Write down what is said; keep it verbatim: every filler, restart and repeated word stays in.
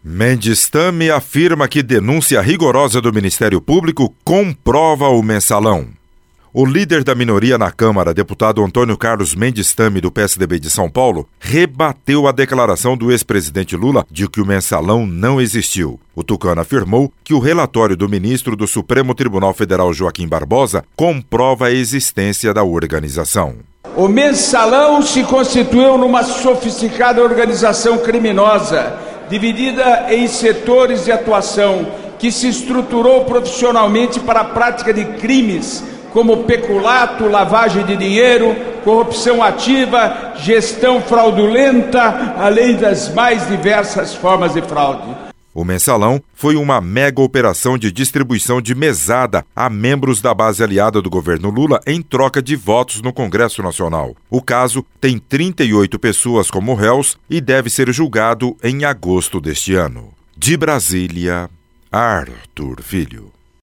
Mendes Tame afirma que denúncia rigorosa do Ministério Público comprova o mensalão. O líder da minoria na Câmara, deputado Antônio Carlos Mendes Tame, do P S D B de São Paulo, rebateu a declaração do ex-presidente Lula de que o mensalão não existiu. O tucano afirmou que o relatório do ministro do Supremo Tribunal Federal, Joaquim Barbosa, comprova a existência da organização. O mensalão se constituiu numa sofisticada organização criminosa, dividida em setores de atuação, que se estruturou profissionalmente para a prática de crimes como peculato, lavagem de dinheiro, corrupção ativa, gestão fraudulenta, além das mais diversas formas de fraude. O mensalão foi uma mega operação de distribuição de mesada a membros da base aliada do governo Lula em troca de votos no Congresso Nacional. O caso tem trinta e oito pessoas como réus e deve ser julgado em agosto deste ano. De Brasília, Arthur Filho.